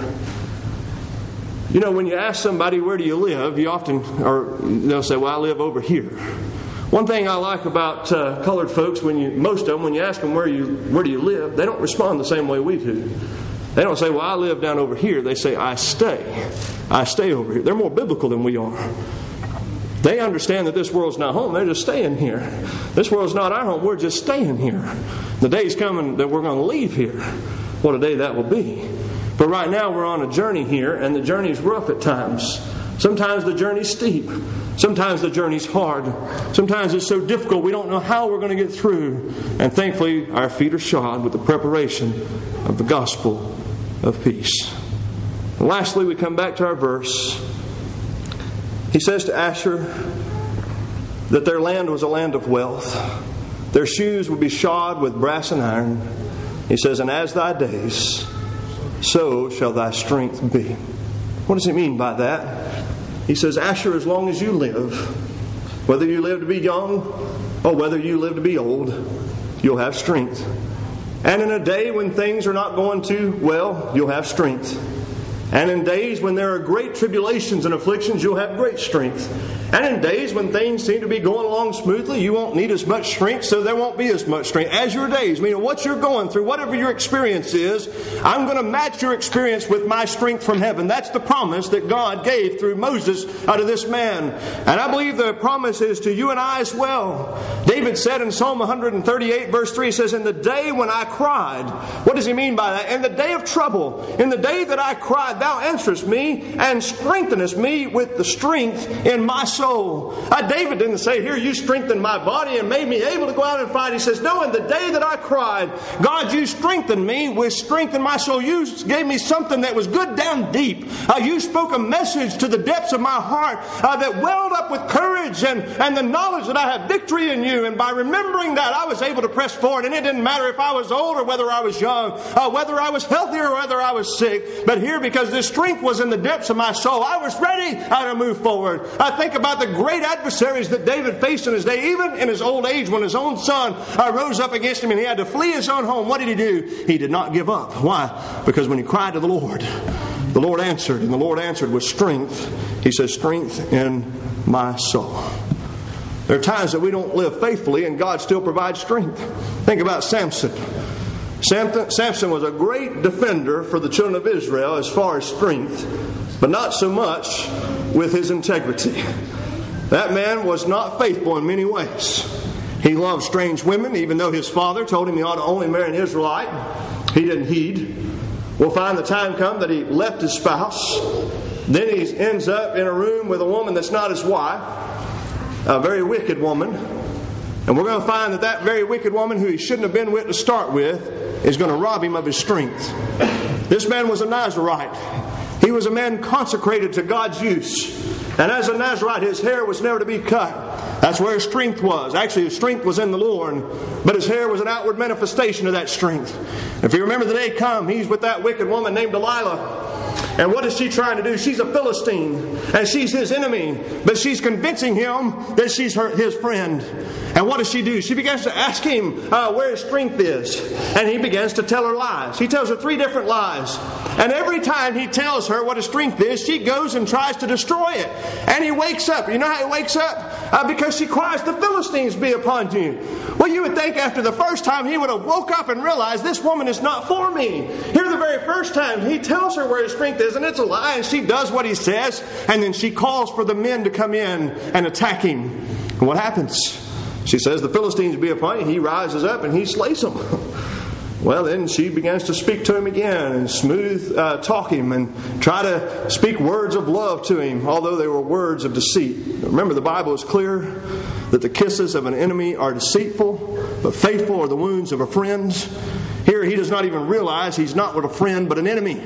You know, when you ask somebody, where do you live? You often, or they'll say, well, I live over here. One thing I like about uh, colored folks, when you, most of them, when you ask them, where you, where do you live? They don't respond the same way we do. They don't say, well, I live down over here. They say, I stay. I stay over here. They're more biblical than we are. They understand that this world's not home. They're just staying here. This world's not our home. We're just staying here. The day's coming that we're going to leave here. What a day that will be. But right now we're on a journey here, and the journey's rough at times. Sometimes the journey's steep. Sometimes the journey's hard. Sometimes it's so difficult we don't know how we're going to get through. And thankfully our feet are shod with the preparation of the gospel of peace. And lastly, we come back to our verse. He says to Asher that their land was a land of wealth. Their shoes would be shod with brass and iron. He says, and as thy days, so shall thy strength be. What does he mean by that? He says, Asher, as long as you live, whether you live to be young Oh, whether you live to be old, you'll have strength. And in a day when things are not going too well, you'll have strength. And in days when there are great tribulations and afflictions, you'll have great strength. And in days when things seem to be going along smoothly, you won't need as much strength, so there won't be as much strength. As your days, meaning what you're going through, whatever your experience is, I'm going to match your experience with my strength from heaven. That's the promise that God gave through Moses out of this man. And I believe the promise is to you and I as well. David said in Psalm one thirty-eight verse three, he says, in the day when I cried, what does he mean by that? In the day of trouble, in the day that I cried, thou answerest me and strengthenest me with the strength in my soul. Uh, David didn't say, here, you strengthened my body and made me able to go out and fight. He says, no, in the day that I cried, God, you strengthened me with strength in my soul. You gave me something that was good down deep. Uh, you spoke a message to the depths of my heart uh, that welled up with courage and, and the knowledge that I have victory in you. And by remembering that, I was able to press forward. And it didn't matter if I was old or whether I was young, uh, whether I was healthy or whether I was sick. But here, because this strength was in the depths of my soul, I was ready uh, to move forward. I think about the great adversaries that David faced in his day, even in his old age when his own son uh, rose up against him and he had to flee his own home. What did he do? He did not give up. Why? Because when he cried to the Lord, the Lord answered, and the Lord answered with strength. He says, strength in my soul. There are times that we don't live faithfully and God still provides strength. Think about Samson. Samson was a great defender for the children of Israel as far as strength, but not so much with his integrity. That man was not faithful in many ways. He loved strange women, even though his father told him he ought to only marry an Israelite. He didn't heed. We'll find the time come that he left his spouse. Then he ends up in a room with a woman that's not his wife, a very wicked woman. And we're going to find that that very wicked woman who he shouldn't have been with to start with is going to rob him of his strength. This man was a Nazirite. He was a man consecrated to God's use. And as a Nazirite, his hair was never to be cut. That's where his strength was. Actually, his strength was in the Lord, but his hair was an outward manifestation of that strength. If you remember the day come, he's with that wicked woman named Delilah. And what is she trying to do? She's a Philistine, and she's his enemy, but she's convincing him that she's her, his friend. And what does she do? She begins to ask him uh, where his strength is, and he begins to tell her lies. He tells her three different lies, and every time he tells her what his strength is, she goes and tries to destroy it. And he wakes up. You know how he wakes up? Uh, because she cries, "The Philistines be upon you." Well, you would think after the first time he would have woke up and realized this woman is not for me. Here, the very first time he tells her where his strength is, and it's a lie, and she does what he says, and then she calls for the men to come in and attack him. And what happens? She says, "The Philistines be upon you." He rises up and he slays them. Well, then she begins to speak to him again and smooth uh, talk him and try to speak words of love to him, although they were words of deceit. Remember, the Bible is clear that the kisses of an enemy are deceitful, but faithful are the wounds of a friend. Here, he does not even realize he's not with a friend, but an enemy.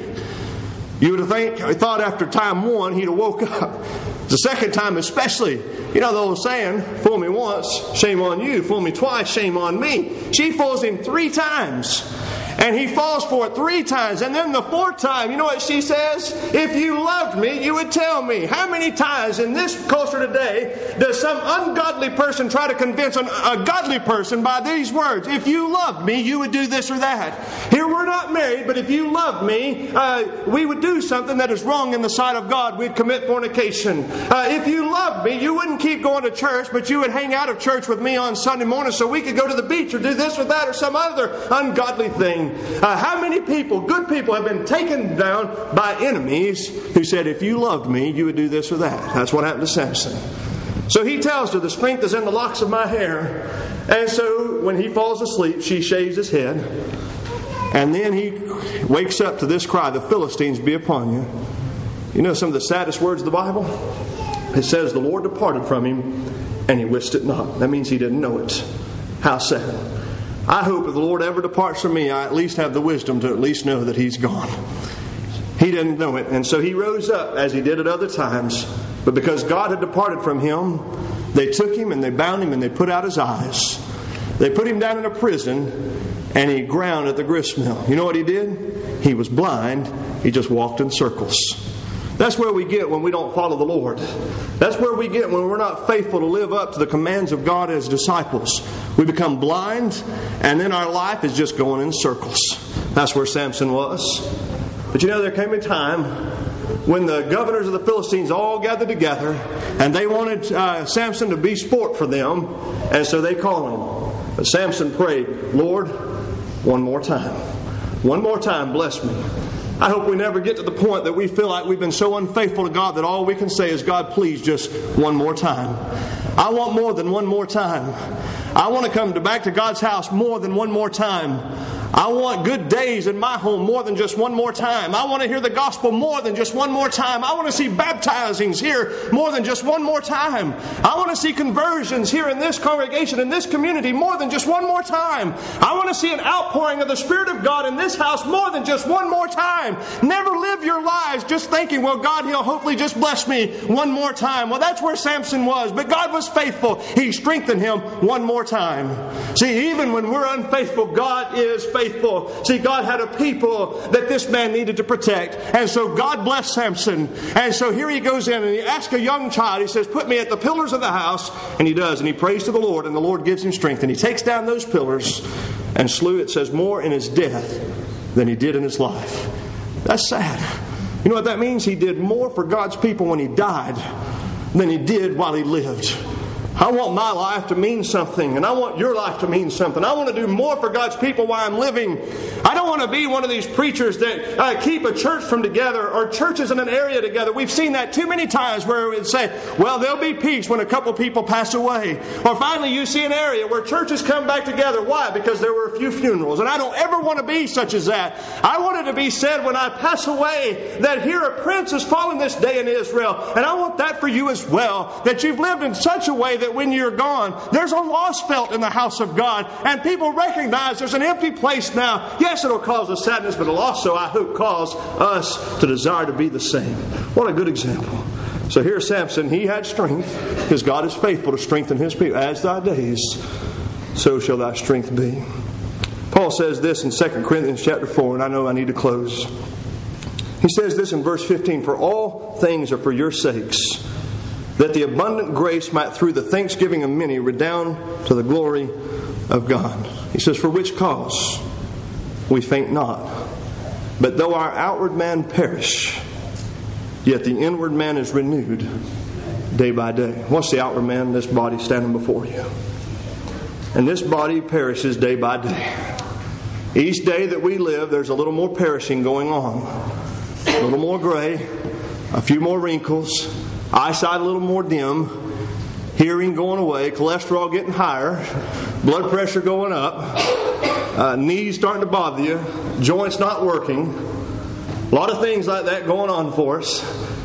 You would have think, thought after time one, he'd have woke up. The second time especially, you know the old saying, fool me once, shame on you. Fool me twice, shame on me. She fools him three times. And he falls for it three times. And then the fourth time, you know what she says? "If you loved me, you would tell me." How many times in this culture today does some ungodly person try to convince an, a godly person by these words? "If you loved me, you would do this or that." Here we're not married, but if you loved me, uh, we would do something that is wrong in the sight of God. We'd commit fornication. Uh, if you loved me, you wouldn't keep going to church, but you would hang out of church with me on Sunday morning so we could go to the beach or do this or that or some other ungodly thing. Uh, how many people, good people, have been taken down by enemies who said, "If you loved me, you would do this or that." That's what happened to Samson. So he tells her, "The strength is in the locks of my hair." And so when he falls asleep, she shaves his head. And then he wakes up to this cry, "The Philistines be upon you." You know some of the saddest words of the Bible? It says, "The Lord departed from him, and he wist it not." That means he didn't know it. How sad. I hope if the Lord ever departs from me, I at least have the wisdom to at least know that He's gone. He didn't know it. And so he rose up as he did at other times. But because God had departed from him, they took him and they bound him and they put out his eyes. They put him down in a prison and he ground at the grist mill. You know what he did? He was blind. He just walked in circles. That's where we get when we don't follow the Lord. That's where we get when we're not faithful to live up to the commands of God as disciples. We become blind, and then our life is just going in circles. That's where Samson was. But you know, there came a time when the governors of the Philistines all gathered together, and they wanted uh, Samson to be sport for them, and so they called him. But Samson prayed, Lord, one more time. One more time, bless me. I hope we never get to the point that we feel like we've been so unfaithful to God that all we can say is, God, please, just one more time. I want more than one more time. I want to come to back to God's house more than one more time. I want good days in my home more than just one more time. I want to hear the gospel more than just one more time. I want to see baptizings here more than just one more time. I want to see conversions here in this congregation, in this community, more than just one more time. I want to see an outpouring of the Spirit of God in this house more than just one more time. Never live your lives just thinking, well, God, He'll hopefully just bless me one more time. Well, that's where Samson was. But God was faithful. He strengthened him one more time. See, even when we're unfaithful, God is faithful. Faithful. See, God had a people that this man needed to protect. And so God blessed Samson. And so here he goes in and he asks a young child, he says, put me at the pillars of the house. And he does. And he prays to the Lord, and the Lord gives him strength. And he takes down those pillars and slew, it says, more in his death than he did in his life. That's sad. You know what that means? He did more for God's people when he died than he did while he lived. I want my life to mean something, and I want your life to mean something. I want to do more for God's people while I'm living. I don't want to be one of these preachers that uh, keep a church from together, or churches in an area together. We've seen that too many times where it would say, well, there'll be peace when a couple people pass away. Or finally you see an area where churches come back together. Why? Because there were a few funerals. And I don't ever want to be such as that. I want it to be said when I pass away that here a prince has fallen this day in Israel. And I want that for you as well, that you've lived in such a way that when you're gone, there's a loss felt in the house of God, and people recognize there's an empty place now. Yes, it'll cause us sadness, but it'll also, I hope, cause us to desire to be the same. What a good example. So here's Samson. He had strength because God is faithful to strengthen His people. As thy days, so shall thy strength be. Paul says this in Second Corinthians chapter four, and I know I need to close. He says this in verse fifteen, for all things are for your sakes, that the abundant grace might through the thanksgiving of many redound to the glory of God. He says, for which cause we faint not. But though our outward man perish, yet the inward man is renewed day by day. What's the outward man? This body standing before you. And this body perishes day by day. Each day that we live, there's a little more perishing going on. A little more gray, a few more wrinkles, eyesight a little more dim, hearing going away, cholesterol getting higher, blood pressure going up, uh, knees starting to bother you, joints not working, a lot of things like that going on for us.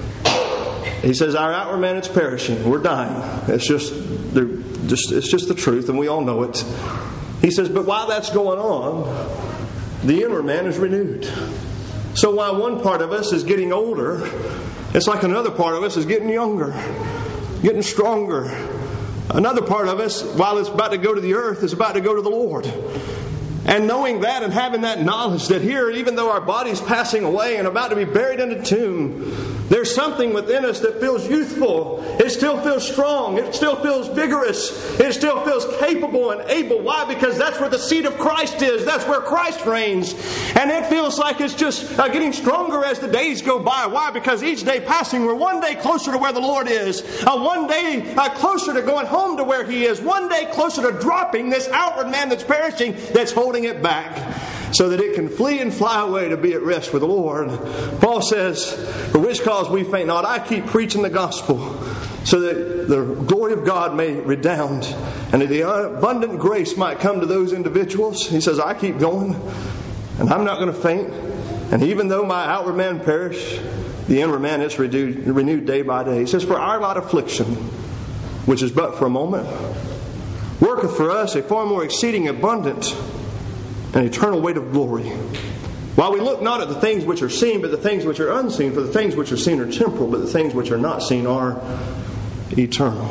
He says our outward man is perishing. We're dying. It's just, just, it's just the truth, and we all know it. He says, but while that's going on, the inward man is renewed. So while one part of us is getting older, it's like another part of us is getting younger, getting stronger. Another part of us, while it's about to go to the earth, is about to go to the Lord. And knowing that and having that knowledge that here, even though our body's passing away and about to be buried in a tomb, there's something within us that feels youthful. It still feels strong. It still feels vigorous. It still feels capable and able. Why? Because that's where the seat of Christ is. That's where Christ reigns. And it feels like it's just uh, getting stronger as the days go by. Why? Because each day passing, we're one day closer to where the Lord is. Uh, one day uh, closer to going home to where He is. One day closer to dropping this outward man that's perishing, that's holding it back, so that it can flee and fly away to be at rest with the Lord. Paul says, for which cause we faint not. I keep preaching the gospel so that the glory of God may redound and that the abundant grace might come to those individuals. He says, I keep going and I'm not going to faint. And even though my outward man perish, the inward man is renewed, renewed day by day. He says, for our light affliction, which is but for a moment, worketh for us a far more exceeding abundant an eternal weight of glory. While we look not at the things which are seen, but the things which are unseen, for the things which are seen are temporal, but the things which are not seen are eternal.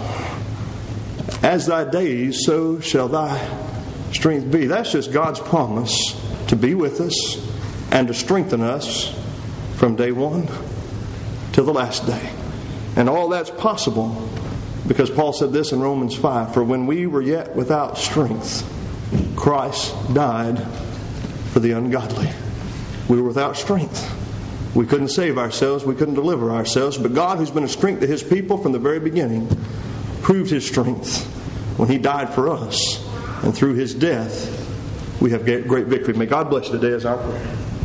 As thy days, so shall thy strength be. That's just God's promise to be with us and to strengthen us from day one till the last day. And all that's possible because Paul said this in Romans five, for when we were yet without strength, Christ died for the ungodly. We were without strength. We couldn't save ourselves. We couldn't deliver ourselves. But God, who's been a strength to His people from the very beginning, proved His strength when He died for us. And through His death, we have great victory. May God bless you today as our prayer.